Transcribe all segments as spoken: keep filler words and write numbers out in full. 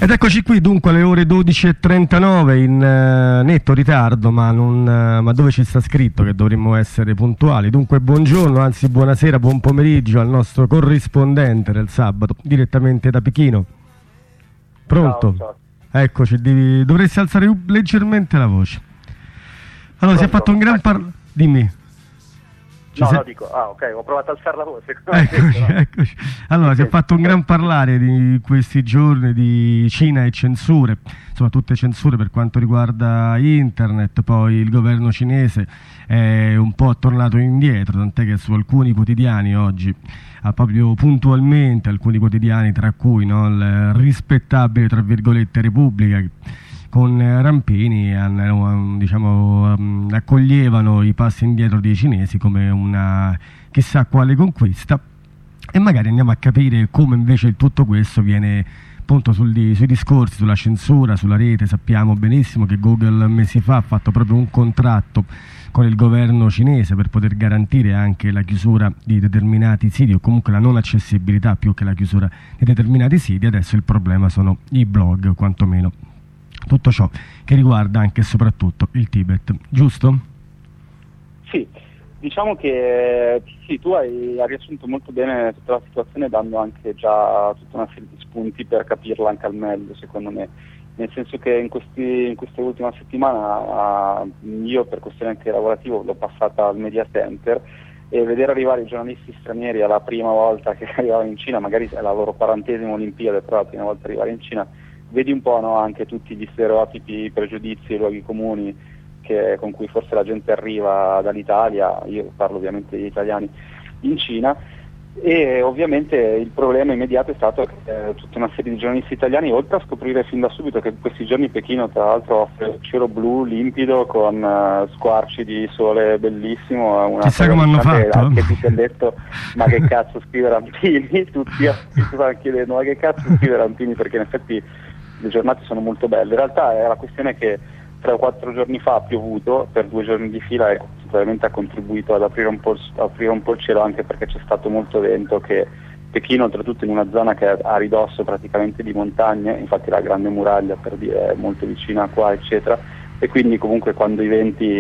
Ed eccoci qui dunque alle ore dodici e trentanove in uh, netto ritardo, ma, non, uh, ma dove ci sta scritto che dovremmo essere puntuali. Dunque buongiorno, anzi buonasera, buon pomeriggio al nostro corrispondente del sabato, direttamente da Pechino. Pronto? Ciao, ciao. Eccoci, devi, dovresti alzare leggermente la voce. Allora, Pronto? si è fatto un gran par... Dimmi. Ci No, sei... no, dico, ah ok, ho provato a alzare la voce. Eccoci, no. eccoci. Allora, si è fatto un gran parlare di questi giorni di Cina e censure, insomma tutte censure per quanto riguarda internet, poi il governo cinese è un po' tornato indietro, tant'è che su alcuni quotidiani oggi, ah, proprio puntualmente, alcuni quotidiani tra cui no, il rispettabile, tra virgolette, Repubblica, con Rampini diciamo, accoglievano i passi indietro dei cinesi come una chissà quale conquista, e magari andiamo a capire come invece tutto questo viene appunto sul, sui discorsi sulla censura, sulla rete. Sappiamo benissimo che Google mesi fa ha fatto proprio un contratto con il governo cinese per poter garantire anche la chiusura di determinati siti, o comunque la non accessibilità più che la chiusura di determinati siti. Adesso il problema sono i blog, quantomeno tutto ciò che riguarda anche e soprattutto il Tibet, giusto? Sì, diciamo che sì, tu hai, hai riassunto molto bene tutta la situazione, dando anche già tutta una serie di spunti per capirla anche al meglio, secondo me. Nel senso che in, questi, in questa ultima settimana uh, io per questione anche lavorativa l'ho passata al Media Center, e vedere arrivare i giornalisti stranieri alla prima volta che arrivavano in Cina, magari è la loro quarantesima Olimpiade, però la prima volta arrivare in Cina, vedi un po', no, anche tutti gli stereotipi, i pregiudizi, i luoghi comuni che, con cui forse la gente arriva dall'Italia, io parlo ovviamente degli italiani, in Cina. E ovviamente il problema immediato è stato che eh, tutta una serie di giornalisti italiani, oltre a scoprire fin da subito che in questi giorni Pechino tra l'altro offre cielo blu limpido con uh, squarci di sole bellissimo, una chissà come hanno fatto, che tutti hanno detto ma che cazzo scrive Rampini, tutti si stavano chiedendo ma che cazzo scrive Rampini, perché in effetti le giornate sono molto belle. In realtà è la questione che tre o quattro giorni fa ha piovuto per due giorni di fila, e sicuramente ha contribuito ad aprire un po', aprire un po' il cielo, anche perché c'è stato molto vento, che Pechino oltretutto in una zona che è a ridosso praticamente di montagne, infatti la Grande Muraglia per dire è molto vicina qua eccetera, e quindi comunque quando i venti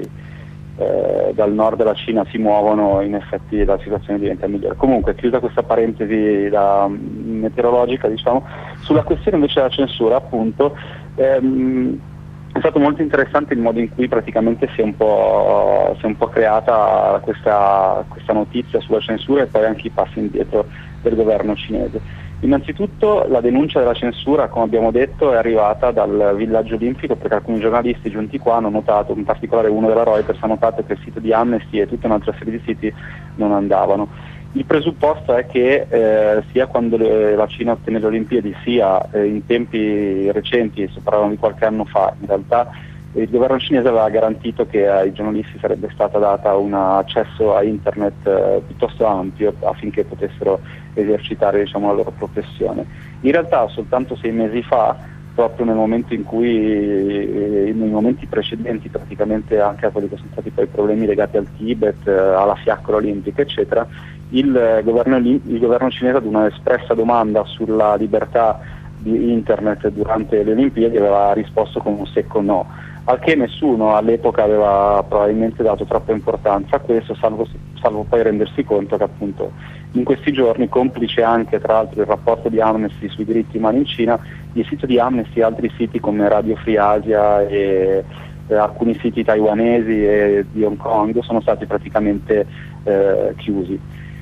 eh, dal nord della Cina si muovono in effetti la situazione diventa migliore. Comunque, chiusa questa parentesi da, um, meteorologica, diciamo, sulla questione invece della censura, appunto, ehm, è stato molto interessante il modo in cui praticamente si è un po', si è un po' creata questa, questa notizia sulla censura, e poi anche i passi indietro del governo cinese. Innanzitutto la denuncia della censura, come abbiamo detto, è arrivata dal villaggio olimpico, perché alcuni giornalisti giunti qua hanno notato, in particolare uno della Reuters ha notato che il sito di Amnesty e tutta un'altra serie di siti non andavano. Il presupposto è che eh, sia quando le, la Cina ottenne le Olimpiadi, sia eh, in tempi recenti, si parlano di qualche anno fa, in realtà il governo cinese aveva garantito che ai giornalisti sarebbe stata data un accesso a internet eh, piuttosto ampio affinché potessero esercitare, diciamo, la loro professione. In realtà soltanto sei mesi fa, proprio nel momento in cui, eh, nei momenti precedenti praticamente anche a quelli che sono stati poi i problemi legati al Tibet, eh, alla fiaccola olimpica eccetera, il, eh, governo, il governo cinese ad una espressa domanda sulla libertà di internet durante le Olimpiadi aveva risposto con un secco no, al che nessuno all'epoca aveva probabilmente dato troppa importanza a questo, salvo, salvo poi rendersi conto che appunto in questi giorni, complice anche tra l'altro il rapporto di Amnesty sui diritti umani in Cina, il sito di Amnesty e altri siti come Radio Free Asia e, e alcuni siti taiwanesi e di Hong Kong sono stati praticamente eh, chiusi.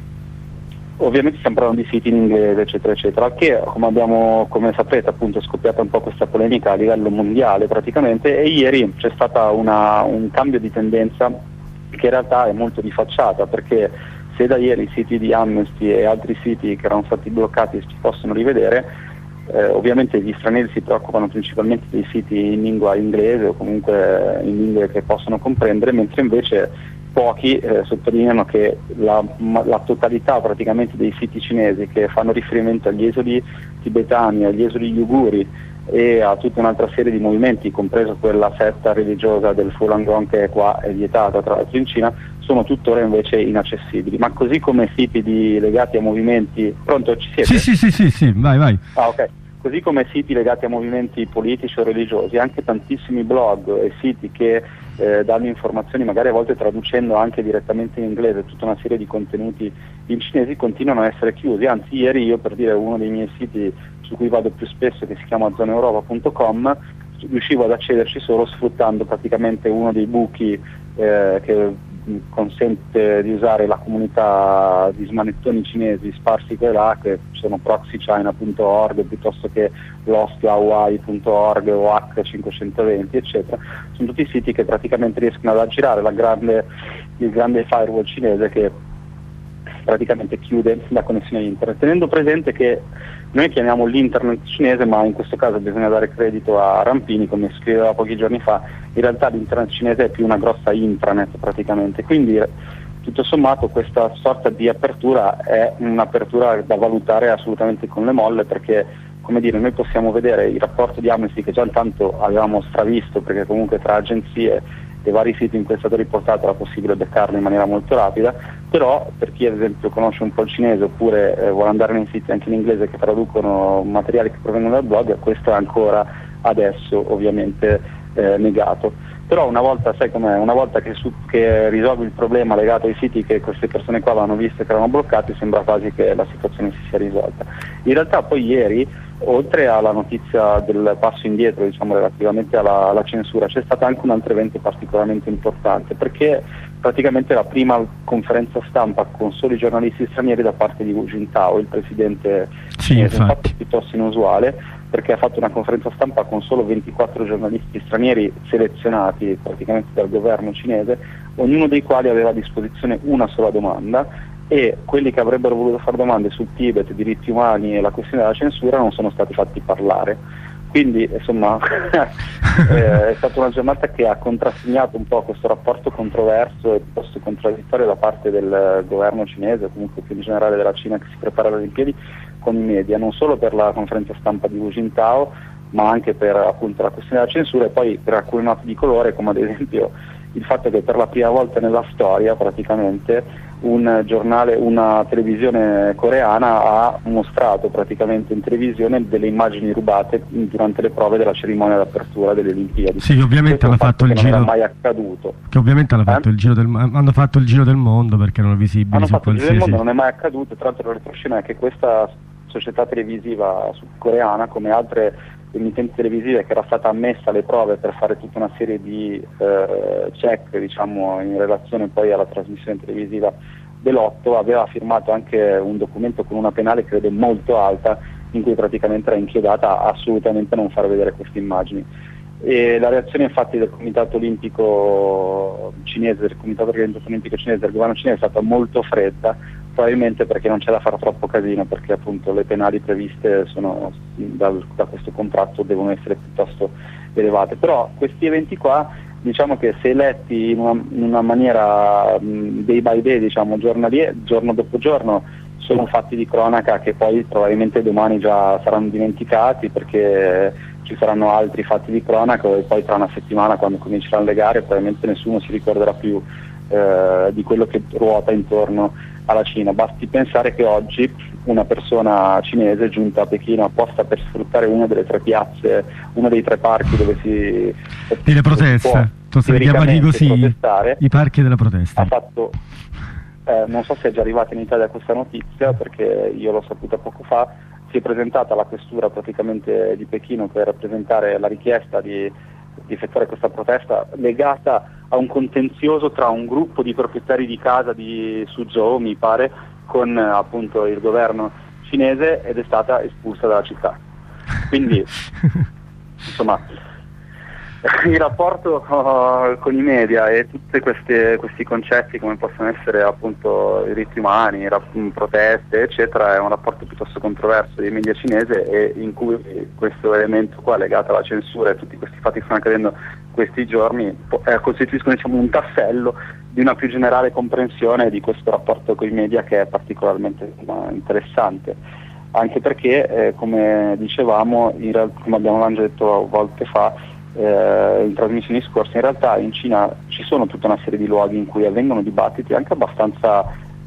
Ovviamente stiamo parlando di siti in inglese eccetera eccetera, che come abbiamo, come saprete appunto, è scoppiata un po' questa polemica a livello mondiale praticamente, e ieri c'è stata una, un cambio di tendenza che in realtà è molto di facciata, perché se da ieri i siti di Amnesty e altri siti che erano stati bloccati si possono rivedere, eh, ovviamente gli stranieri si preoccupano principalmente dei siti in lingua inglese o comunque in lingue che possono comprendere, mentre invece pochi eh, sottolineano che la, la totalità praticamente dei siti cinesi che fanno riferimento agli esodi tibetani, agli esodi uiguri e a tutta un'altra serie di movimenti, compreso quella setta religiosa del Falun Gong che qua è vietata tra l'altro in Cina, sono tuttora invece inaccessibili. Ma così come siti di, legati a movimenti... Pronto, ci siete? Sì, sì, sì, sì, sì, vai, vai. Ah, ok. così come siti legati a movimenti politici o religiosi, anche tantissimi blog e siti che eh, danno informazioni, magari a volte traducendo anche direttamente in inglese tutta una serie di contenuti in cinese, continuano a essere chiusi. Anzi, ieri io, per dire, uno dei miei siti su cui vado più spesso, che si chiama zona europa punto com, riuscivo ad accederci solo sfruttando praticamente uno dei buchi eh, che consente di usare la comunità di smanettoni cinesi sparsi qua e là, che sono proxy china punto org piuttosto che lost hawaii punto org o H cinquecentoventi eccetera. Sono tutti siti che praticamente riescono ad aggirare la grande, il grande firewall cinese che praticamente chiude la connessione internet, tenendo presente che noi chiamiamo l'internet cinese, ma in questo caso bisogna dare credito a Rampini, come scriveva pochi giorni fa. In realtà l'internet cinese è più una grossa intranet praticamente, quindi tutto sommato questa sorta di apertura è un'apertura da valutare assolutamente con le molle, perché, come dire, noi possiamo vedere il rapporto di Amnesty, che già intanto avevamo stravisto, perché comunque tra agenzie e vari siti in cui è stato riportato era possibile beccarlo in maniera molto rapida, però per chi ad esempio conosce un po' il cinese oppure eh, vuole andare nei siti anche in inglese che traducono materiali che provengono dal blog, questo è ancora adesso ovviamente eh, negato. Però una volta, sai com'è, una volta che, su, che risolvi il problema legato ai siti che queste persone qua avevano visto che erano bloccati, sembra quasi che la situazione si sia risolta. In realtà poi ieri, oltre alla notizia del passo indietro, diciamo, relativamente alla, alla censura, c'è stato anche un altro evento particolarmente importante, perché praticamente la prima conferenza stampa con soli giornalisti stranieri da parte di Hu Jintao, il presidente cinese, sì, un fatto piuttosto inusuale, perché ha fatto una conferenza stampa con solo ventiquattro giornalisti stranieri selezionati praticamente dal governo cinese, ognuno dei quali aveva a disposizione una sola domanda, e quelli che avrebbero voluto fare domande sul Tibet, diritti umani e la questione della censura non sono stati fatti parlare. Quindi insomma è stata una giornata che ha contrassegnato un po' questo rapporto controverso e piuttosto contraddittorio da parte del governo cinese, o comunque più in generale della Cina, che si prepara alle Olimpiadi, con i media, non solo per la conferenza stampa di Hu Jintao, ma anche per appunto la questione della censura, e poi per alcune note di colore, come ad esempio il fatto che per la prima volta nella storia praticamente un giornale, una televisione coreana ha mostrato praticamente in televisione delle immagini rubate durante le prove della cerimonia d'apertura delle Olimpiadi. Sì, ovviamente hanno fatto il giro, non è mai accaduto. Che ovviamente hanno, eh? fatto il giro del, hanno fatto il giro del mondo, perché erano visibili hanno su fatto qualsiasi... il giro del mondo, non è mai accaduto. Tra l'altro la retroscena è che questa società televisiva coreana, come altre emittenti televisive, che era stata ammessa alle prove per fare tutta una serie di eh, check, diciamo, in relazione poi alla trasmissione televisiva dell'otto, aveva firmato anche un documento con una penale credo molto alta, in cui praticamente era inchiodata a assolutamente non far vedere queste immagini. E la reazione infatti del Comitato Olimpico cinese, del Comitato Organizzato Olimpico cinese, del governo cinese, è stata molto fredda, probabilmente perché non c'è da fare troppo casino, perché appunto le penali previste sono, dal, da questo contratto devono essere piuttosto elevate. Però questi eventi qua, diciamo che se letti in una, in una maniera mh, day by day, diciamo giornalie, giorno dopo giorno, sono fatti di cronaca che poi probabilmente domani già saranno dimenticati, perché ci saranno altri fatti di cronaca, e poi tra una settimana, quando cominceranno le gare, probabilmente nessuno si ricorderà più eh, di quello che ruota intorno alla Cina. Basti pensare che oggi una persona cinese giunta a Pechino apposta per sfruttare una delle tre piazze, uno dei tre parchi dove si... le proteste, sono chiamati così, i parchi della protesta. Ha fatto, eh, non so se è già arrivata in Italia questa notizia, perché io l'ho saputa poco fa, si è presentata alla questura praticamente di Pechino per presentare la richiesta di, di effettuare questa protesta legata a un contenzioso tra un gruppo di proprietari di casa di Suzhou, mi pare, con appunto il governo cinese, ed è stata espulsa dalla città. Quindi insomma il rapporto uh, con i media e tutti questi concetti, come possono essere appunto i diritti umani, rap- proteste eccetera, è un rapporto piuttosto controverso dei media cinese, e in cui questo elemento qua legato alla censura e tutti questi fatti che stanno accadendo questi giorni po- eh, costituiscono, diciamo, un tassello di una più generale comprensione di questo rapporto con i media, che è particolarmente uh, interessante, anche perché eh, come dicevamo, in real- come abbiamo già detto volte fa Eh, in trasmissioni scorse, in realtà in Cina ci sono tutta una serie di luoghi in cui avvengono dibattiti anche abbastanza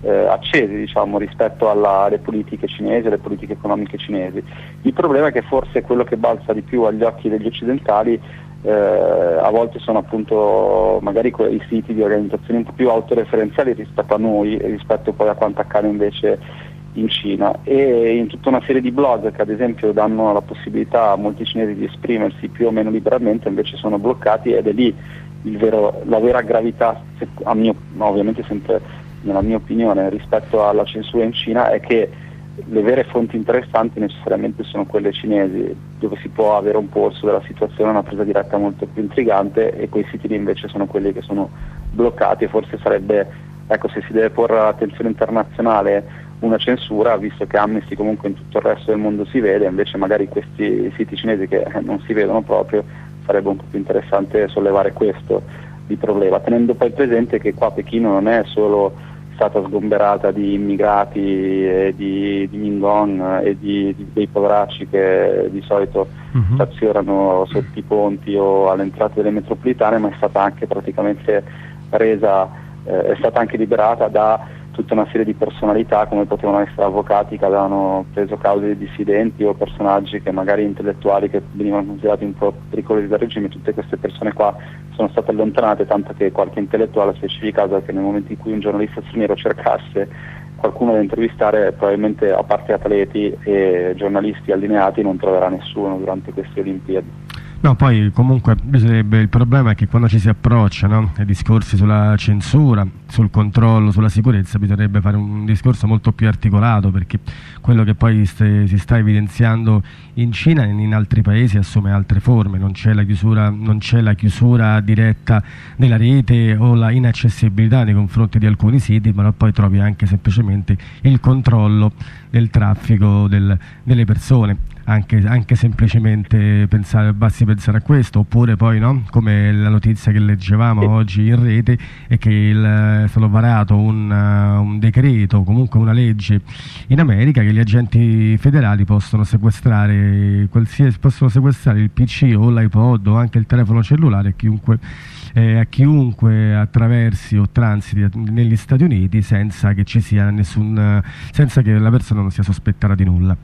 eh, accesi, diciamo, rispetto alla, alle politiche cinesi, alle politiche economiche cinesi. Il problema è che forse quello che balza di più agli occhi degli occidentali eh, a volte sono appunto magari quei siti di organizzazioni un po' più autoreferenziali rispetto a noi e rispetto poi a quanto accade invece in Cina, e in tutta una serie di blog che ad esempio danno la possibilità a molti cinesi di esprimersi più o meno liberamente invece sono bloccati, ed è lì il vero, la vera gravità, a mio, ovviamente sempre nella mia opinione, rispetto alla censura in Cina, è che le vere fonti interessanti necessariamente sono quelle cinesi, dove si può avere un polso della situazione, una presa diretta molto più intrigante, e quei siti lì invece sono quelli che sono bloccati, e forse sarebbe, ecco, se si deve porre all'attenzione internazionale una censura, visto che Amnesty comunque in tutto il resto del mondo si vede, invece magari questi siti cinesi che non si vedono proprio, sarebbe un po' più interessante sollevare questo di problema, tenendo poi presente che qua Pechino non è solo stata sgomberata di immigrati e di, di Mingon e di, di, dei poveracci che di solito uh-huh. stazionano sotto i ponti o alle entrate delle metropolitane, ma è stata anche praticamente resa, eh, è stata anche liberata da tutta una serie di personalità, come potevano essere avvocati che avevano preso cause di dissidenti o personaggi che magari intellettuali che venivano considerati un po' pericolosi dal regime. Tutte queste persone qua sono state allontanate, tanto che qualche intellettuale ha specificato che nel momento in cui un giornalista straniero cercasse qualcuno da intervistare, probabilmente a parte atleti e giornalisti allineati non troverà nessuno durante queste Olimpiadi. No, poi comunque bisognerebbe, il problema è che quando ci si approccia, no, ai discorsi sulla censura, sul controllo, sulla sicurezza, bisognerebbe fare un discorso molto più articolato, perché quello che poi st- si sta evidenziando in Cina e in altri paesi assume altre forme. Non c'è la chiusura, non c'è la chiusura diretta della rete o la inaccessibilità nei confronti di alcuni siti, ma poi trovi anche semplicemente il controllo del traffico del, delle persone. Anche, anche semplicemente pensare, basti pensare a questo, oppure poi, no, come la notizia che leggevamo oggi in rete è che il, è stato varato un, uh, un decreto, comunque una legge in America, che gli agenti federali possono sequestrare qualsiasi, possono sequestrare il P C o l'iPod o anche il telefono cellulare a chiunque, eh, a chiunque attraversi o transiti negli Stati Uniti senza che ci sia nessun, senza che la persona non sia sospettata di nulla.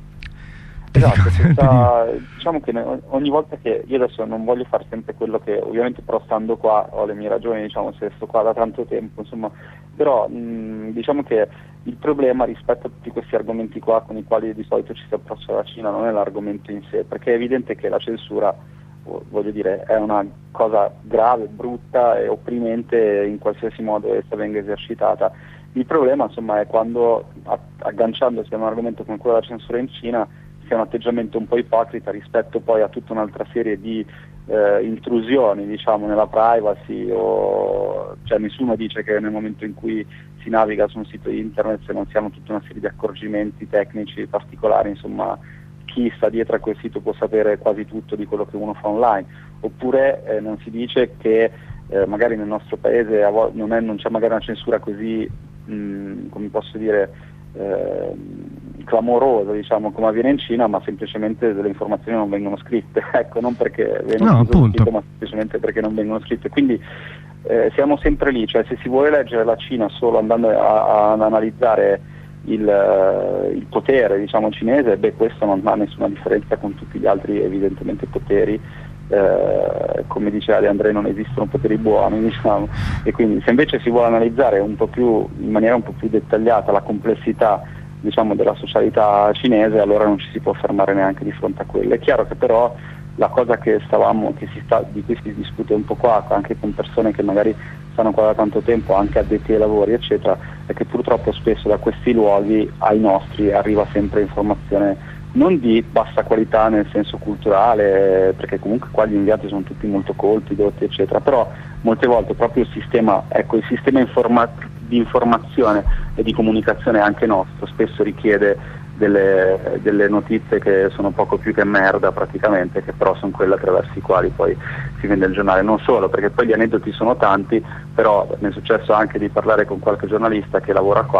Esatto, questa, diciamo che ogni volta che io adesso non voglio fare sempre quello che, ovviamente, però stando qua ho le mie ragioni, diciamo, se sto qua da tanto tempo, insomma, però mh, diciamo che il problema rispetto a tutti questi argomenti qua con i quali di solito ci si approccia alla Cina non è l'argomento in sé, perché è evidente che la censura, voglio dire, è una cosa grave, brutta e opprimente in qualsiasi modo essa venga esercitata. Il problema, insomma, è quando, agganciandosi a un argomento come quello della censura in Cina, che è un atteggiamento un po' ipocrita rispetto poi a tutta un'altra serie di eh, intrusioni, diciamo, nella privacy, o cioè nessuno dice che nel momento in cui si naviga su un sito internet se non si hanno tutta una serie di accorgimenti tecnici particolari, insomma, chi sta dietro a quel sito può sapere quasi tutto di quello che uno fa online, oppure eh, non si dice che eh, magari nel nostro paese a vo- non, è, non c'è magari una censura così, mh, come posso dire, eh, clamorosa, diciamo, come avviene in Cina, ma semplicemente delle informazioni non vengono scritte, ecco, non perché vengono no, scritte, ma semplicemente perché non vengono scritte. Quindi eh, siamo sempre lì, cioè se si vuole leggere la Cina solo andando a, ad analizzare il, uh, il potere, diciamo, cinese, beh, questo non ha nessuna differenza con tutti gli altri, evidentemente, poteri. Eh, come diceva De André, non esistono poteri buoni, diciamo, e quindi se invece si vuole analizzare un po' più, in maniera un po' più dettagliata, la complessità, diciamo, della socialità cinese, allora non ci si può fermare neanche di fronte a quello. È chiaro che però la cosa che stavamo, che si sta, di cui si discute un po' qua, anche con persone che magari stanno qua da tanto tempo, anche addetti ai lavori, eccetera, è che purtroppo spesso da questi luoghi ai nostri arriva sempre informazione non di bassa qualità nel senso culturale, perché comunque qua gli inviati sono tutti molto colti, dotti, eccetera, però molte volte proprio il sistema, ecco, il sistema informa- di informazione e di comunicazione anche nostro spesso richiede delle, delle notizie che sono poco più che merda praticamente, che però sono quelle attraverso i quali poi si vende il giornale. Non solo, perché poi gli aneddoti sono tanti, però mi è successo anche di parlare con qualche giornalista che lavora qua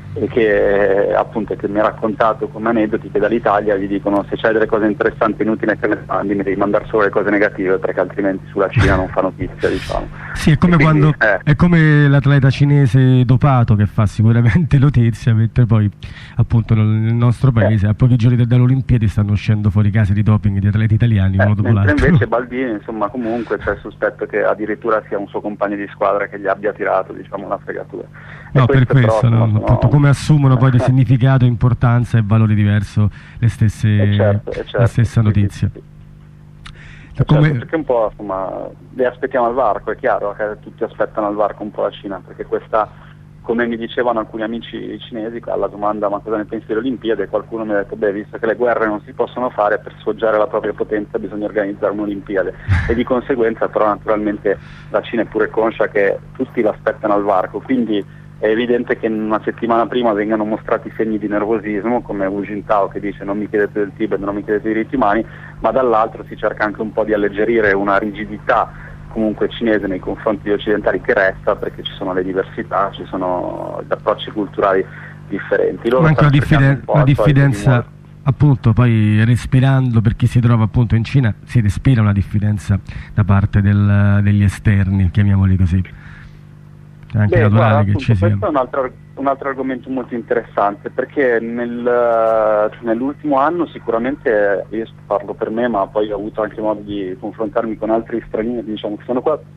e che appunto che mi ha raccontato come aneddoti che dall'Italia gli dicono: se c'hai delle cose interessanti inutile che me le mandi, mi devi mandare solo le cose negative, perché altrimenti sulla Cina non fa notizia, diciamo. Sì, è come, quindi, quando, eh. è come l'atleta cinese dopato che fa sicuramente notizia, mentre poi appunto nel nostro paese eh. a pochi giorni dalle Olimpiadi stanno uscendo fuori casi di doping di atleti italiani eh, uno dopo l'altro. Invece Baldini, insomma, comunque c'è il sospetto che addirittura sia un suo compagno di squadra che gli abbia tirato, diciamo, una fregatura. No, per questo, no, sono... appunto, come assumono poi di significato, importanza e valore diverso le stesse, è certo, è certo, la stessa sì, notizia. Sì, sì. Come... Certo, perché un po', insomma, le aspettiamo al varco, è chiaro che tutti aspettano al varco un po' la Cina, perché questa, come mi dicevano alcuni amici cinesi, alla domanda ma cosa ne pensi delle Olimpiadi, qualcuno mi ha detto: beh, visto che le guerre non si possono fare, per sfoggiare la propria potenza bisogna organizzare un'Olimpiade, e di conseguenza però naturalmente la Cina è pure conscia che tutti l'aspettano al varco, quindi è evidente che una settimana prima vengano mostrati segni di nervosismo, come Hu Jintao che dice non mi chiedete del Tibet, non mi chiedete i diritti umani, ma dall'altro si cerca anche un po' di alleggerire una rigidità comunque cinese nei confronti degli occidentali che resta, perché ci sono le diversità, ci sono gli approcci culturali differenti. Loro anche una, diffiden- una diffidenza, appunto, poi respirando, per chi si trova appunto in Cina, si respira una diffidenza da parte del, degli esterni, chiamiamoli così. Anche Beh, naturale guarda, che appunto, ci sia. questo è un altro, un altro argomento molto interessante, perché nel, nell'ultimo anno sicuramente, io parlo per me, ma poi ho avuto anche modo di confrontarmi con altri stranieri, diciamo, che sono qua.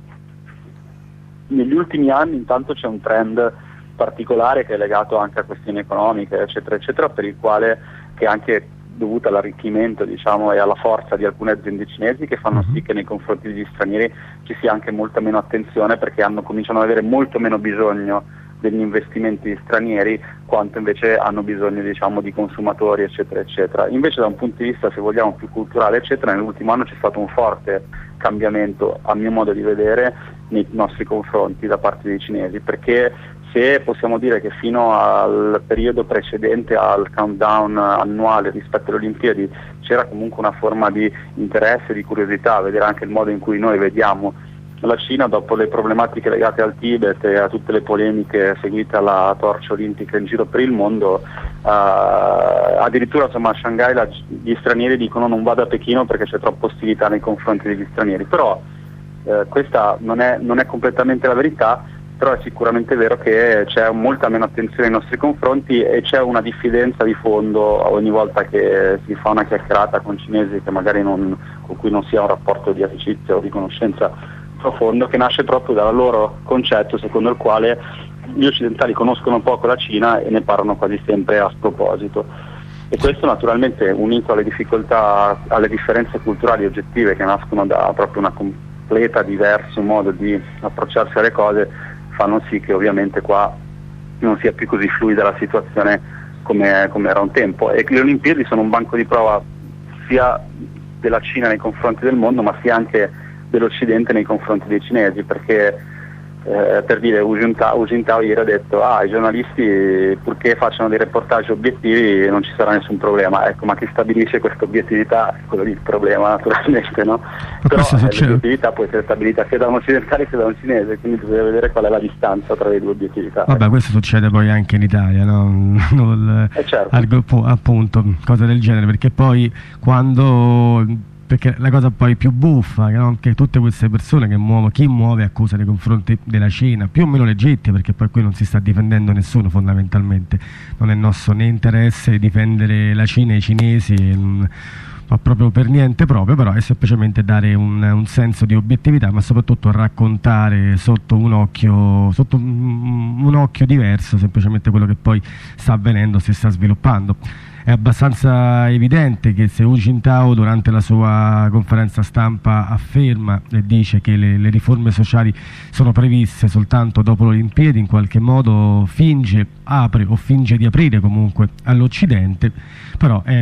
Negli ultimi anni intanto c'è un trend particolare che è legato anche a questioni economiche, eccetera, eccetera, per il quale, che è anche dovuto all'arricchimento, diciamo, e alla forza di alcune aziende cinesi, che fanno sì che nei confronti degli stranieri ci sia anche molta meno attenzione, perché hanno, cominciano ad avere molto meno bisogno degli investimenti stranieri quanto invece hanno bisogno, diciamo, di consumatori, eccetera, eccetera. Invece da un punto di vista, se vogliamo, più culturale, eccetera, nell'ultimo anno c'è stato un forte cambiamento, a mio modo di vedere, nei nostri confronti da parte dei cinesi, perché se possiamo dire che fino al periodo precedente al countdown annuale rispetto alle Olimpiadi c'era comunque una forma di interesse, di curiosità, vedere anche il modo in cui noi vediamo la Cina dopo le problematiche legate al Tibet e a tutte le polemiche seguite alla torcia olimpica in giro per il mondo, uh, addirittura, insomma, a Shanghai la, gli stranieri dicono non vado a Pechino perché c'è troppa ostilità nei confronti degli stranieri, però uh, questa non è, non è completamente la verità. Però è sicuramente vero che c'è molta meno attenzione ai nostri confronti e c'è una diffidenza di fondo ogni volta che si fa una chiacchierata con cinesi che magari non, con cui non sia un rapporto di amicizia o di conoscenza profondo, che nasce proprio dal loro concetto secondo il quale gli occidentali conoscono poco la Cina e ne parlano quasi sempre a sproposito. E questo naturalmente, unito alle difficoltà, alle differenze culturali oggettive che nascono da proprio una completa diverso modo di approcciarsi alle cose, fanno sì che ovviamente qua non sia più così fluida la situazione come, come era un tempo, e che le Olimpiadi sono un banco di prova sia della Cina nei confronti del mondo, ma sia anche dell'Occidente nei confronti dei cinesi, perché eh, per dire, Hu Jintao, Hu Jintao ieri ha detto ah, i giornalisti purché facciano dei reportage obiettivi non ci sarà nessun problema. Ecco, ma chi stabilisce questa obiettività è quello lì il problema, naturalmente, no? Ma però eh, succede... l'obiettività può essere stabilita sia da un occidentale che da un cinese, quindi bisogna vedere qual è la distanza tra le due obiettività. Vabbè, questo succede poi anche in Italia, no? Il, eh certo. al, appunto, cose del genere, perché poi quando... perché la cosa poi più buffa, no? Che tutte queste persone che muovono, chi muove accusa nei confronti della Cina, più o meno legittime, perché poi qui non si sta difendendo nessuno fondamentalmente, non è nostro né interesse difendere la Cina e i cinesi, non fa proprio per niente proprio, però è semplicemente dare un, un senso di obiettività, ma soprattutto raccontare sotto un occhio, sotto un, un occhio diverso semplicemente quello che poi sta avvenendo, si sta sviluppando. È abbastanza evidente che se Hu Jintao durante la sua conferenza stampa afferma e dice che le, le riforme sociali sono previste soltanto dopo le Olimpiadi, in qualche modo finge, apre o finge di aprire comunque all'Occidente, però è,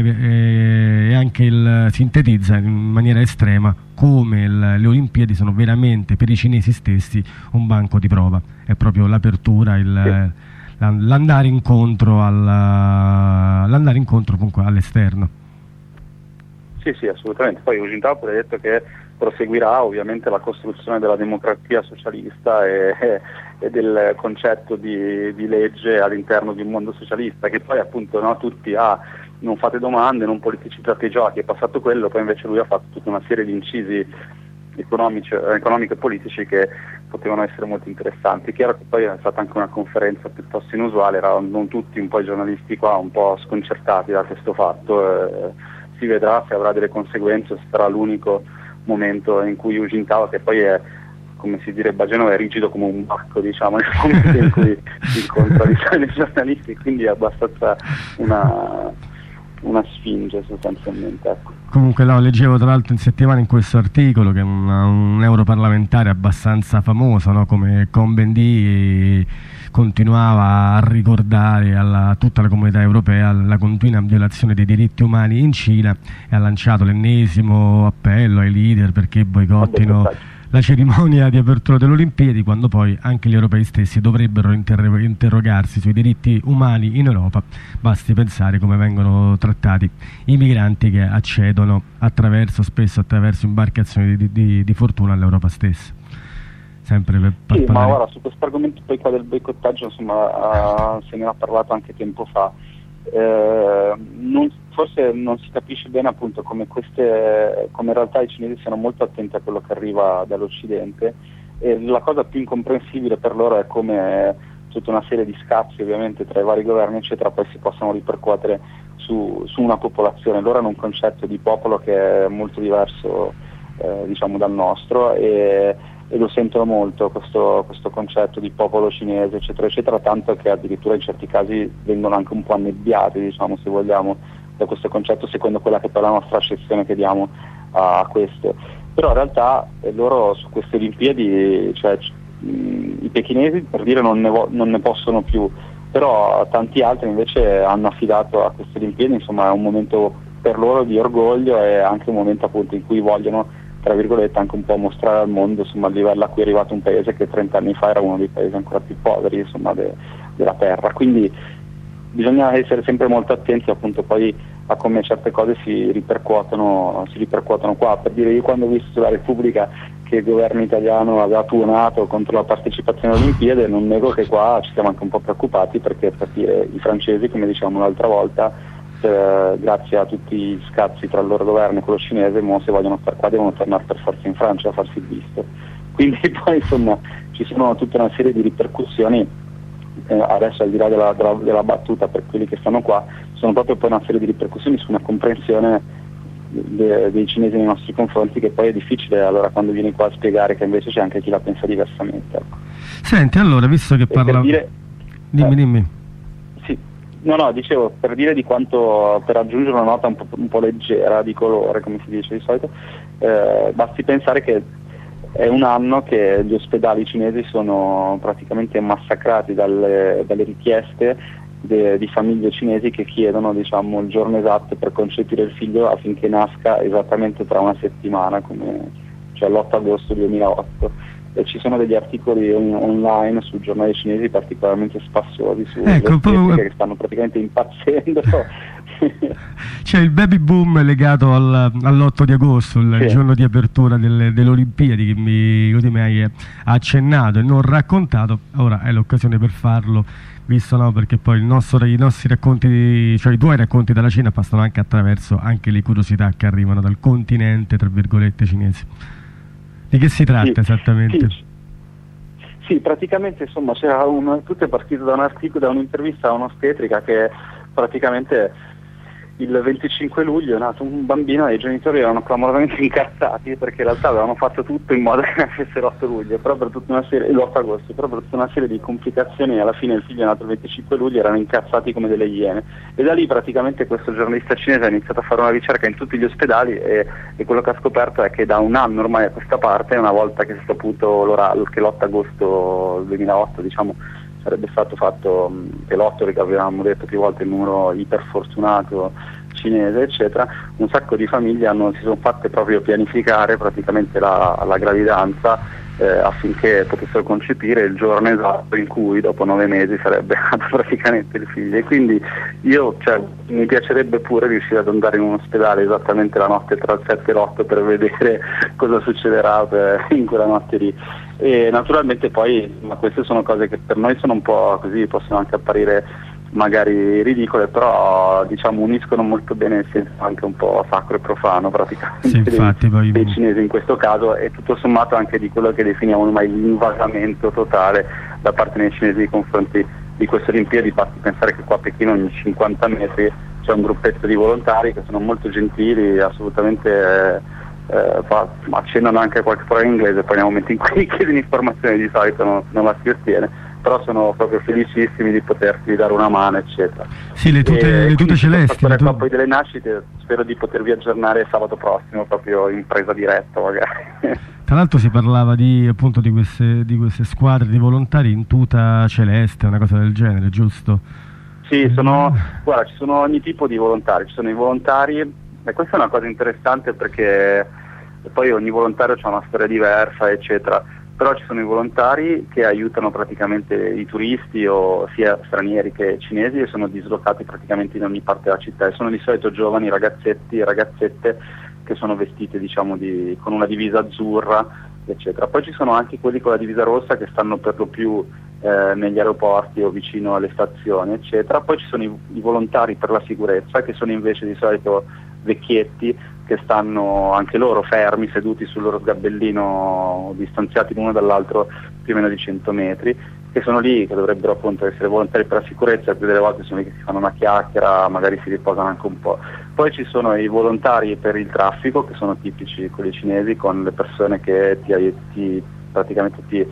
è, è anche il, sintetizza in maniera estrema come il, le Olimpiadi sono veramente per i cinesi stessi un banco di prova, è proprio l'apertura, il... l'andare incontro, alla, l'andare incontro comunque all'esterno. Sì, sì, assolutamente. Poi Hu Jintao ha detto che proseguirà ovviamente la costruzione della democrazia socialista e, e del concetto di, di legge all'interno di un mondo socialista, che poi appunto no, tutti ah, non fate domande, non politicizzate i giochi, è passato quello, poi invece lui ha fatto tutta una serie di incisi economici, economico e politici che potevano essere molto interessanti. Chiaro che poi è stata anche una conferenza piuttosto inusuale, erano tutti un po' i giornalisti qua un po' sconcertati da questo fatto, eh, si vedrà se avrà delle conseguenze, sarà l'unico momento in cui Hu Jintao, che poi è, come si direbbe a Genova, è rigido come un bacco, diciamo, nel momento in cui incontra i giornalisti, quindi è abbastanza una una sfinge sostanzialmente, ecco. Comunque no, leggevo tra l'altro in settimana in questo articolo che un, un europarlamentare abbastanza famoso, no, come Cohn-Bendit, continuava a ricordare a tutta la comunità europea la continua violazione dei diritti umani in Cina e ha lanciato l'ennesimo appello ai leader perché boicottino la cerimonia di apertura delle Olimpiadi, quando poi anche gli europei stessi dovrebbero interro- interrogarsi sui diritti umani in Europa. Basti pensare come vengono trattati i migranti che accedono attraverso, spesso attraverso imbarcazioni di, di, di fortuna all'Europa stessa. Sempre per, per sì, parlare... ma guarda, su questo argomento poi qua del boicottaggio, insomma, uh, se ne ha parlato anche tempo fa. Eh, non, forse non si capisce bene appunto come queste, come in realtà i cinesi siano molto attenti a quello che arriva dall'Occidente, e la cosa più incomprensibile per loro è come tutta una serie di scazzi ovviamente tra i vari governi eccetera poi si possano ripercuotere su, su una popolazione. Loro hanno un concetto di popolo che è molto diverso eh, diciamo dal nostro, e e lo sentono molto questo, questo concetto di popolo cinese eccetera eccetera, tanto che addirittura in certi casi vengono anche un po' annebbiati, diciamo, se vogliamo, da questo concetto, secondo quella che poi è la nostra accezione che diamo a questo. Però in realtà eh, loro su queste Olimpiadi, cioè mh, i pechinesi per dire non ne, vo- non ne possono più, però tanti altri invece hanno affidato a queste Olimpiadi, insomma è un momento per loro di orgoglio e anche un momento appunto in cui vogliono, tra virgolette, anche un po' mostrare al mondo, insomma, il livello a cui è arrivato un paese che trent'anni fa era uno dei paesi ancora più poveri, insomma, de, della terra. Quindi bisogna essere sempre molto attenti appunto poi a come certe cose si ripercuotono, si ripercuotono qua. Per dire, io quando ho visto sulla Repubblica che il governo italiano aveva tuonato contro la partecipazione alle Olimpiadi, non nego che qua ci siamo anche un po' preoccupati, perché per dire i francesi, come dicevamo l'altra volta, Eh, grazie a tutti gli scazzi tra il loro governo e quello cinese, mo se vogliono stare qua devono tornare per forza in Francia a farsi il visto. Quindi poi insomma ci sono tutta una serie di ripercussioni, eh, adesso al di là della, della, della battuta per quelli che stanno qua, sono proprio poi una serie di ripercussioni su una comprensione de, dei cinesi nei nostri confronti, che poi è difficile allora quando vieni qua a spiegare che invece c'è anche chi la pensa diversamente, ecco. Senti, allora, visto che parla... Dire, dimmi, eh, dimmi. Sì. No, no, dicevo, per dire di quanto, per aggiungere una nota un po', un po' leggera, di colore, come si dice di solito, eh, basti pensare che è un anno che gli ospedali cinesi sono praticamente massacrati dalle, dalle richieste de, di famiglie cinesi che chiedono, diciamo, il giorno esatto per concepire il figlio affinché nasca esattamente tra una settimana, come, cioè l'otto agosto duemilaotto. E ci sono degli articoli on- online su giornali cinesi particolarmente spassosi su ecco, proprio... che stanno praticamente impazzendo. C'è il baby boom legato al, all'otto di agosto, il sì. giorno di apertura delle, delle Olimpiadi, che mi, così mi hai accennato e non raccontato. Ora è l'occasione per farlo, visto, no, perché poi il nostro, i nostri racconti, di, cioè i tuoi racconti dalla Cina passano anche attraverso anche le curiosità che arrivano dal continente, tra virgolette, cinese. Di che si tratta sì, esattamente? Sì, sì, praticamente insomma c'era un, tutto è partito da un articolo, da un'intervista a un'ostetrica che praticamente il venticinque luglio è nato un bambino e i genitori erano clamorosamente incazzati perché in realtà avevano fatto tutto in modo che nascesse l'otto luglio, però per tutta una serie, l'otto agosto, però per tutta una serie di complicazioni alla fine il figlio è nato il venticinque luglio, erano incazzati come delle iene, e da lì praticamente questo giornalista cinese ha iniziato a fare una ricerca in tutti gli ospedali e, e quello che ha scoperto è che da un anno ormai a questa parte, una volta che si è saputo l'ora, che l'otto agosto duemilaotto, diciamo, sarebbe stato fatto che l'otto, che avevamo detto più volte, il numero iperfortunato cinese eccetera, un sacco di famiglie hanno, si sono fatte proprio pianificare praticamente la, la gravidanza eh, affinché potessero concepire il giorno esatto in cui dopo nove mesi sarebbe nato praticamente il figlio. E quindi io, cioè, mi piacerebbe pure riuscire ad andare in un ospedale esattamente la notte tra il sette e l'otto per vedere cosa succederà per, in quella notte lì. E naturalmente poi, ma queste sono cose che per noi sono un po' così, possono anche apparire magari ridicole, però diciamo uniscono molto bene il senso anche un po' sacro e profano praticamente sì, infatti, dei, poi... dei cinesi in questo caso, e tutto sommato anche di quello che definiamo ormai l'invasamento totale da parte dei cinesi nei confronti di queste Olimpiadi. Basti pensare che qua a Pechino ogni cinquanta metri c'è un gruppetto di volontari che sono molto gentili, assolutamente eh, eh, accennano anche a qualche parola in inglese, poi nel momento in cui chiedono informazioni di solito non, non la si ottiene, però sono proprio felicissimi di poterti dare una mano, eccetera. Sì, le tute, le tute celesti. Le tu... poi delle nascite spero di potervi aggiornare sabato prossimo, proprio in presa diretta magari. Tra l'altro si parlava di, appunto, di queste, di queste squadre di volontari in tuta celeste, una cosa del genere, giusto? Sì, sono, guarda, ci sono ogni tipo di volontari, ci sono i volontari, e questa è una cosa interessante perché poi ogni volontario ha una storia diversa, eccetera. Però ci sono i volontari che aiutano praticamente i turisti, o sia stranieri che cinesi, e sono dislocati praticamente in ogni parte della città, e sono di solito giovani ragazzetti e ragazzette che sono vestite, diciamo, di, con una divisa azzurra, eccetera. Poi ci sono anche quelli con la divisa rossa che stanno per lo più eh, negli aeroporti o vicino alle stazioni, eccetera. Poi ci sono i, i volontari per la sicurezza, che sono invece di solito vecchietti che stanno anche loro fermi, seduti sul loro sgabellino, distanziati l'uno dall'altro più o meno di cento metri, che sono lì, che dovrebbero appunto essere volontari per la sicurezza, e più delle volte sono lì che si fanno una chiacchiera, magari si riposano anche un po'. Poi ci sono i volontari per il traffico, che sono tipici quelli cinesi, con le persone che ti, ti praticamente ti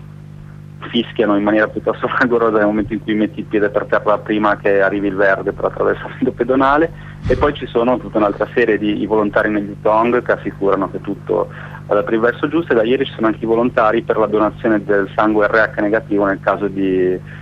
fischiano in maniera piuttosto fragorosa nel momento in cui metti il piede per terra prima che arrivi il verde per attraversare il pedonale. E poi ci sono tutta un'altra serie di i volontari negli Tong che assicurano che tutto vada per il verso giusto, e da ieri ci sono anche i volontari per la donazione del sangue erre acca negativo nel caso di,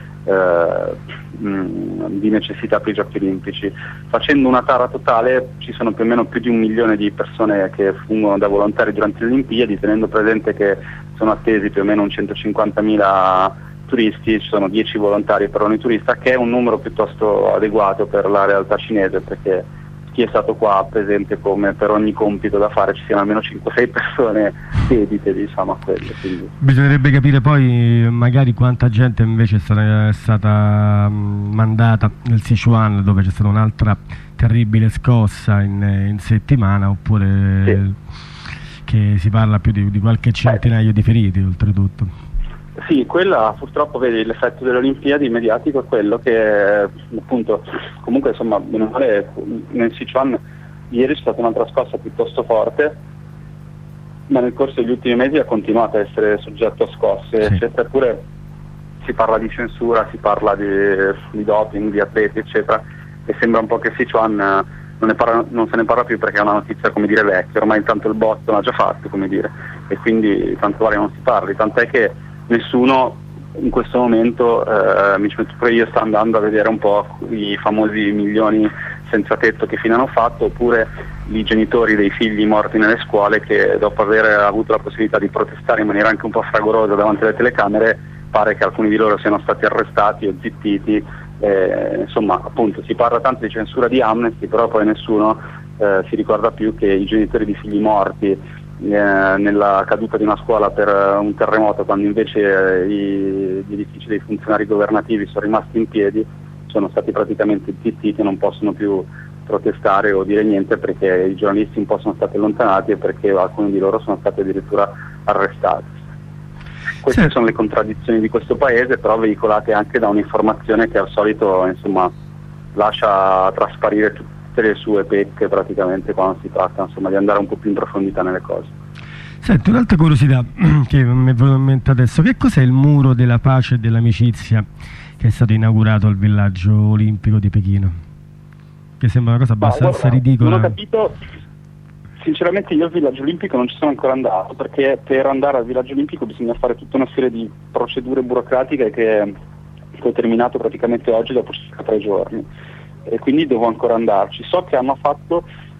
eh, mh, di necessità per i Giochi Olimpici. Facendo una tara totale ci sono più o meno più di un milione di persone che fungono da volontari durante le Olimpiadi, tenendo presente che sono attesi più o meno un centocinquantamila turisti, ci sono dieci volontari per ogni turista, che è un numero piuttosto adeguato per la realtà cinese, perché chi è stato qua presente come per ogni compito da fare ci siano almeno cinque sei persone dedite, diciamo, a quello. Quindi. Bisognerebbe capire poi magari quanta gente invece è stata, è stata mandata nel Sichuan, dove c'è stata un'altra terribile scossa in, in settimana, oppure sì. Che si parla più di, di qualche centinaio di feriti oltretutto. Sì, quella purtroppo, vedi, l'effetto delle Olimpiadi mediatico è quello che appunto, comunque insomma, bene o male, nel Sichuan ieri c'è stata un'altra scossa piuttosto forte, ma nel corso degli ultimi mesi ha continuato a essere soggetto a scosse, sì. Eccetera. Eppure si parla di censura, si parla di, di doping, di atleti, eccetera, e sembra un po' che Sichuan non, ne parla, non se ne parla più perché è una notizia, come dire, vecchia, ormai intanto il botto l'ha già fatto, come dire, e quindi tanto vale non si parli, tant'è che nessuno in questo momento, eh, mi ci metto pure io, sta andando a vedere un po' i famosi milioni senza tetto che fine hanno fatto, oppure i genitori dei figli morti nelle scuole che dopo aver avuto la possibilità di protestare in maniera anche un po' fragorosa davanti alle telecamere, pare che alcuni di loro siano stati arrestati o zittiti, eh, insomma appunto si parla tanto di censura, di amnesty, però poi nessuno eh, si ricorda più che i genitori di figli morti nella caduta di una scuola per un terremoto, quando invece eh, i, gli edifici dei funzionari governativi sono rimasti in piedi, sono stati praticamente zittiti e non possono più protestare o dire niente, perché i giornalisti un po' sono stati allontanati e perché alcuni di loro sono stati addirittura arrestati. Queste sì. Sono le contraddizioni di questo paese, però veicolate anche da un'informazione che al solito, insomma, lascia trasparire tutte le sue pecche praticamente quando si tratta, insomma, di andare un po' più in profondità nelle cose. Senti, un'altra curiosità che mi è venuta in mente adesso: che cos'è il muro della pace e dell'amicizia che è stato inaugurato al villaggio olimpico di Pechino? Che sembra una cosa abbastanza no, guarda, ridicola. Non ho capito, sinceramente io al villaggio olimpico non ci sono ancora andato, perché per andare al villaggio olimpico bisogna fare tutta una serie di procedure burocratiche che ho terminato praticamente oggi dopo circa tre giorni, e quindi devo ancora andarci. So che hanno fatto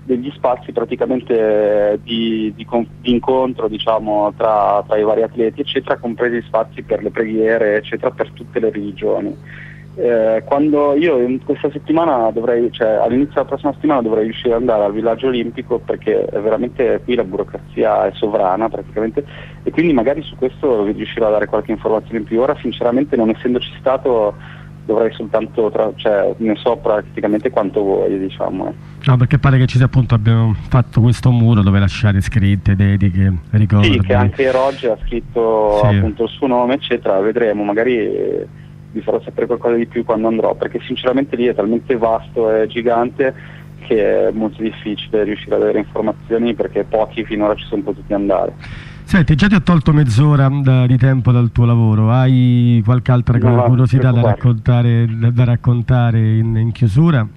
degli spazi praticamente di, di, di incontro, diciamo, tra, tra i vari atleti, eccetera, compresi spazi per le preghiere, eccetera, per tutte le religioni. Eh, quando io in questa settimana dovrei, cioè all'inizio della prossima settimana dovrei riuscire ad andare al villaggio olimpico, perché veramente qui la burocrazia è sovrana praticamente, e quindi magari su questo riuscirò a dare qualche informazione in più. Ora sinceramente, non essendoci stato, dovrei soltanto, tra, cioè ne so praticamente quanto vuoi, diciamo. No, perché pare che ci sia, appunto, abbiamo fatto questo muro dove lasciare scritte, dediche, ricordi. Sì, che anche Rogge ha scritto, sì, appunto il suo nome, eccetera. Vedremo, magari vi farò sapere qualcosa di più quando andrò, perché sinceramente lì è talmente vasto e gigante che è molto difficile riuscire ad avere informazioni, perché pochi finora ci sono potuti andare. Senti, già ti ho tolto mezz'ora da, di tempo dal tuo lavoro, hai qualche altra no, curiosità da raccontare, da, da raccontare in, in chiusura?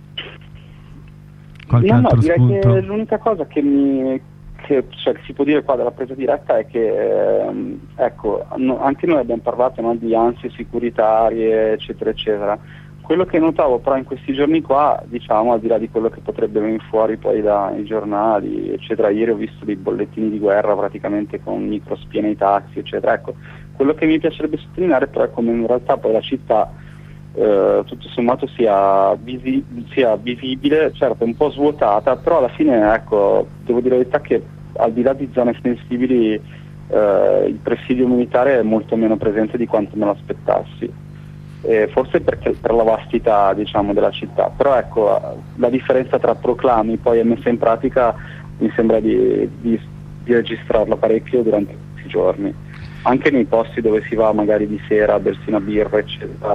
Qualche no, altro no, direi spunto? Che l'unica cosa che mi che, cioè, che si può dire qua dalla presa diretta è che ehm, ecco, no, anche noi abbiamo parlato, no, di ansie sicuritarie, eccetera eccetera. Quello che notavo però in questi giorni qua, diciamo, al di là di quello che potrebbe venire fuori poi dai giornali, eccetera, ieri ho visto dei bollettini di guerra praticamente con microspie nei taxi, eccetera. Ecco, quello che mi piacerebbe sottolineare però è come in realtà poi la città eh, tutto sommato sia, visi- sia visibile, certo un po' svuotata, però alla fine, ecco, devo dire la verità che al di là di zone sensibili eh, il presidio militare è molto meno presente di quanto me lo aspettassi. Eh, forse perché per la vastità, diciamo, della città, però ecco, la differenza tra proclami poi e messa in pratica mi sembra di, di, di registrarla parecchio durante questi giorni, anche nei posti dove si va magari di sera a bersi una birra, eccetera.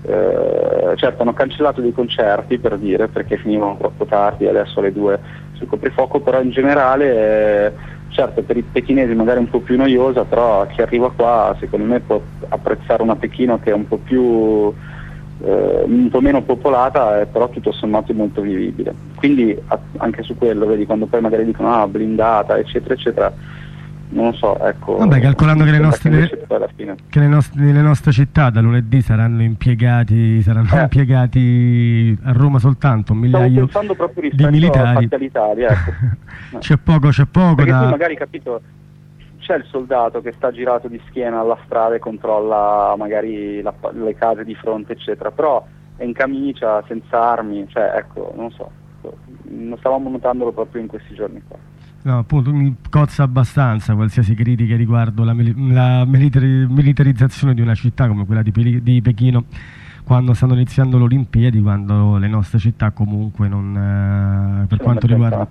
Eh, certo, hanno cancellato dei concerti, per dire, perché finivano troppo tardi, adesso alle due sul coprifuoco, però in generale eh, certo, per i pechinesi magari è un po' più noiosa, però chi arriva qua secondo me può apprezzare una Pechino che è un po' più eh, un po' meno popolata, eh, però tutto sommato molto vivibile. Quindi a, anche su quello, vedi, quando poi magari dicono ah, blindata, eccetera eccetera, non lo so, ecco. Vabbè, calcolando che le nostre, che che le nostre, nelle nostre città da lunedì saranno impiegati saranno eh. impiegati a Roma soltanto un migliaio di militari all'Italia, ecco. c'è poco c'è poco perché da... tu magari, capito, c'è il soldato che sta girato di schiena alla strada e controlla magari la, le case di fronte, eccetera, però è in camicia, senza armi, cioè ecco, non so, non stavamo notandolo proprio in questi giorni qua. No, appunto, mi cozza abbastanza qualsiasi critica riguardo la, mili- la militari- militarizzazione di una città come quella di, Pe- di Pechino, quando stanno iniziando le Olimpiadi, quando le nostre città comunque non, eh, per quanto riguarda,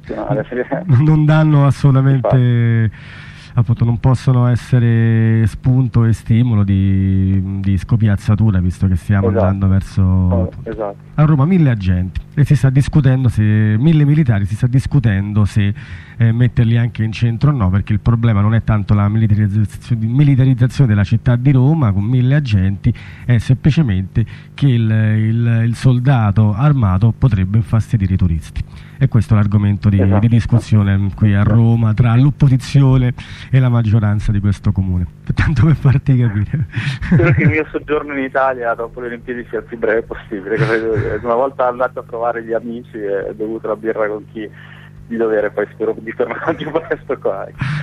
non danno assolutamente, appunto, non possono essere spunto e stimolo di, di scopiazzatura, visto che stiamo esatto. andando verso oh, esatto. a Roma mille agenti e si sta discutendo se mille militari si sta discutendo se eh, metterli anche in centro o no, perché il problema non è tanto la militarizzazione, militarizzazione della città di Roma con mille agenti, è semplicemente che il, il, il soldato armato potrebbe infastidire i turisti, e questo è l'argomento di, esatto. di discussione qui a Roma tra l'opposizione e la maggioranza di questo comune, tanto per farti capire. Spero che il mio soggiorno in Italia dopo le Olimpiadi sia il più breve possibile. Una volta andato a trovare gli amici e bevuto la birra con chi di dovere, poi spero di tornare più presto qua.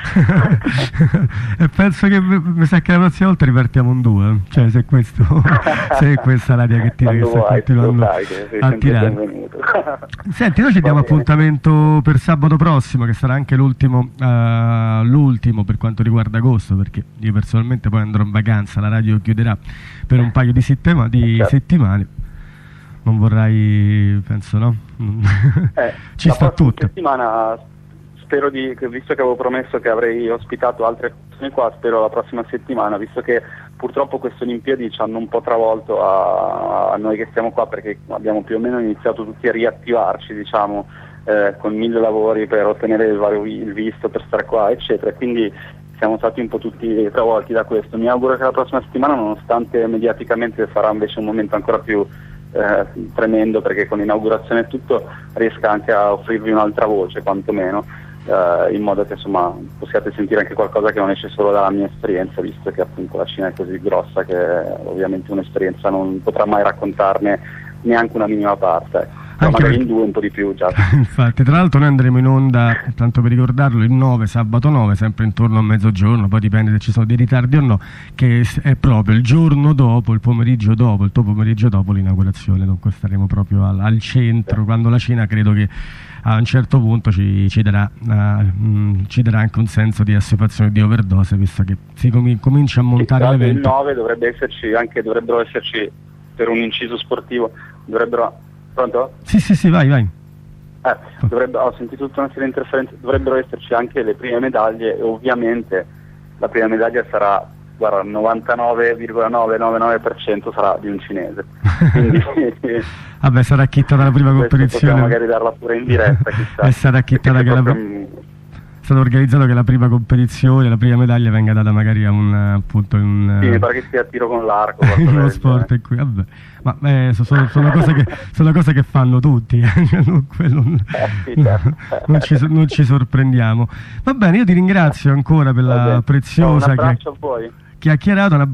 E penso che mi sa che la prossima volta ripartiamo in due, cioè se questo se è questa l'aria che tira, che sta continuando a tirare. Senti, noi ci diamo appuntamento per sabato prossimo, che sarà anche l'ultimo uh, l'ultimo per quanto riguarda agosto, perché io personalmente poi andrò in vacanza, la radio chiuderà per un paio di, settima, di certo. settimane. Non vorrai, penso, no? Eh, Ci sta tutto. Settimana spero di, visto che avevo promesso che avrei ospitato altre persone qua, spero la prossima settimana, visto che purtroppo queste Olimpiadi ci hanno un po' travolto a, a noi che stiamo qua, perché abbiamo più o meno iniziato tutti a riattivarci, diciamo, eh, con mille lavori per ottenere il, vario, il visto, per stare qua, eccetera, quindi siamo stati un po' tutti travolti da questo. Mi auguro che la prossima settimana, nonostante mediaticamente sarà invece un momento ancora più Eh, tremendo, perché con l'inaugurazione e tutto riesca anche a offrirvi un'altra voce, quantomeno, eh, in modo che insomma possiate sentire anche qualcosa che non esce solo dalla mia esperienza, visto che appunto la Cina è così grossa che ovviamente un'esperienza non potrà mai raccontarne neanche una minima parte. però magari perché... in due un po' di più già. Infatti, tra l'altro noi andremo in onda, tanto per ricordarlo, il nove, sabato nove, sempre intorno a mezzogiorno, poi dipende se ci sono dei ritardi o no, che è proprio il giorno dopo, il pomeriggio dopo, il tuo pomeriggio dopo l'inaugurazione, dunque staremo proprio al, al centro, quando la Cina credo che a un certo punto ci, ci, darà, uh, mh, ci darà anche un senso di assuefazione, di overdose, visto che si com- comincia a montare l'evento. Il nove dovrebbe esserci anche, dovrebbero esserci, per un inciso sportivo, dovrebbero... Pronto? Sì, sì, sì, vai, vai. Eh, dovrebbe, ho sentito tutta una serie di interferenze, dovrebbero esserci anche le prime medaglie e ovviamente la prima medaglia sarà, guarda, il novantanove virgola novecentonovantanove per cento sarà di un cinese. Quindi, vabbè, sarà chittata la prima competizione. Possiamo magari darla pure in diretta, chissà. E sarà chittata che la proprio... è stato organizzato che la prima competizione, la prima medaglia venga data magari a un appunto un, sì, mi pare che sia a tiro con l'arco. in uno sport in cui, vabbè. Ma eh, sono, sono, cose che, sono cose che fanno tutti, cioè, non, non, eh, sì, certo. non, ci, non ci sorprendiamo. Va bene, io ti ringrazio ancora per la preziosa oh, un abbraccio a voi. chiacchierata.